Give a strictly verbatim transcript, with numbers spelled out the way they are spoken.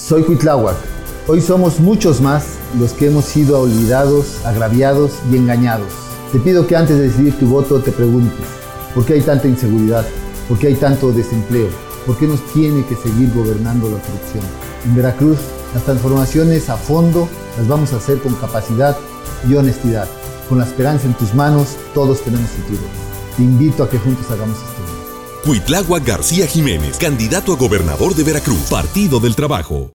Soy Cuitláhuac. Hoy somos muchos más los que hemos sido olvidados, agraviados y engañados. Te pido que antes de decidir tu voto te preguntes, ¿por qué hay tanta inseguridad? ¿Por qué hay tanto desempleo? ¿Por qué nos tiene que seguir gobernando la corrupción? En Veracruz, las transformaciones a fondo las vamos a hacer con capacidad y honestidad. Con la esperanza en tus manos, todos tenemos futuro. Te invito a que juntos hagamos historia. Cuitláhuac García Jiménez, candidato a gobernador de Veracruz, Partido del Trabajo.